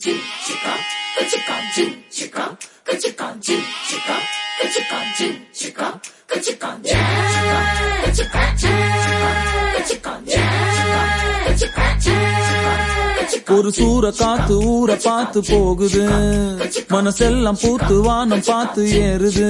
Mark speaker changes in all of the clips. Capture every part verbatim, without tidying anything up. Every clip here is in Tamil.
Speaker 1: ஒரு சூற காத்து ஊற பார்த்து போகுது, மனசெல்லாம் பூத்து வானம் பார்த்து ஏறுது.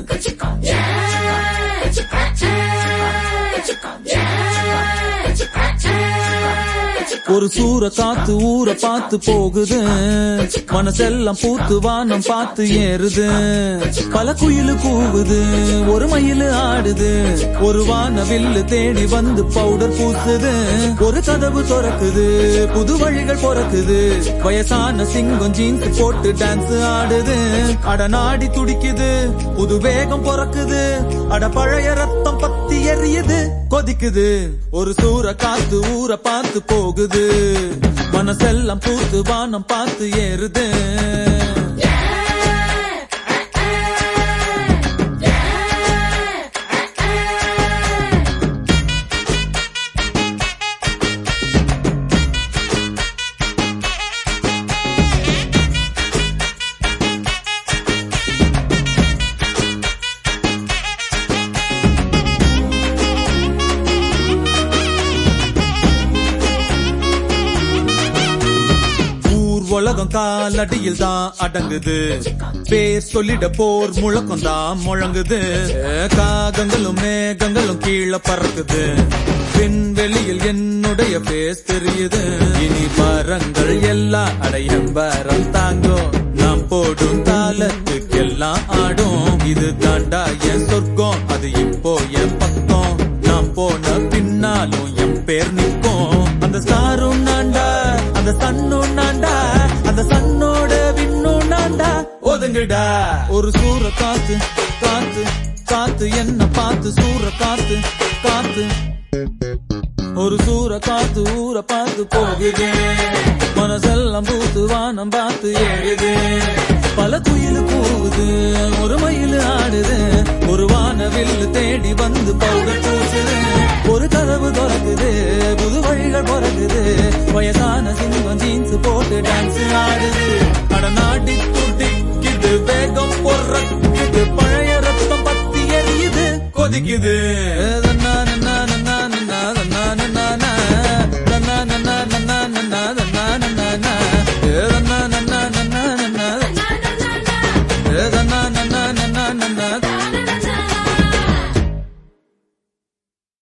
Speaker 1: ஒரு சூற காத்து ஊற பார்த்து போகுது, மனசெல்லாம் பூத்து வானம் பார்த்து ஏறுது. பல குயிலு கூவுது, ஒரு மயிலு ஆடுது, ஒரு வானவில்லு தேடி வந்து பவுடர் பூசுது. ஒரு கதவு திறக்குது, புது வழிகள் பொறக்குது, வயசான சிங்கம் ஜீன்ஸ் போட்டு டான்ஸ் ஆடுது. அட நாடி துடிக்குது, புது வேகம் பொறக்குது, அட பழைய ரத்தம் பத்தி எரியுது கொதிக்குது. ஒரு சூற காத்து ஊற பார்த்து போகுது, மனசெல்லாம் பூத்து வானம் பார்த்து ஏறுது. உலகம் காலடியில் தான் அடங்குது, பேர் சொல்லிட போர் முழக்கம் தான் முழங்குது. காகங்களும் மேகங்களும் கீழே பறக்குது, விண்வெளியில் என்னுடைய பேஸ் தெரியுது. இனி மரங்கள் எல்லாம் அடையம்பரம் தாங்கும், நாம் போடும் தாளத்துக்கு எல்லாம் ஆடும். இது தாண்டா என் சொர்க்கம், அது இப்போ என் பக்கம். நாம் போன பின்னாலும் என் பேர் நிற்கும். அந்த ஸ்டாரும் நான்டா, அந்த சன்னும் நான்டா, அந்த சன்னோட விண்ணும் நான்டா. ஒதுங்குடா. ஒரு சூற காத்து காத்து காத்து என்ன பார்த்து சூற காத்து காத்து. ஒரு சூற காத்து ஊற பார்த்து போகுது, மனசெல்லாம் பூத்து வானம் பார்த்து ஏறுது. பல குயிலு கூவுது, ஒரு மயிலு ஆடுது, ஒரு வானவில்லு தேடி வந்து பவுடர் பூசுது. ஒரு கதவு திறக்குது, புது வழிகள் பொறக்குது, வயசான சிங்கம் ஜீன்ஸ் போட்டு டான்ஸ் ஆடுது. அட நாடி துடிக்குது, வேகம் பொறக்குது, பழைய ரத்தம் பத்தி எரியுது கொதிக்குது.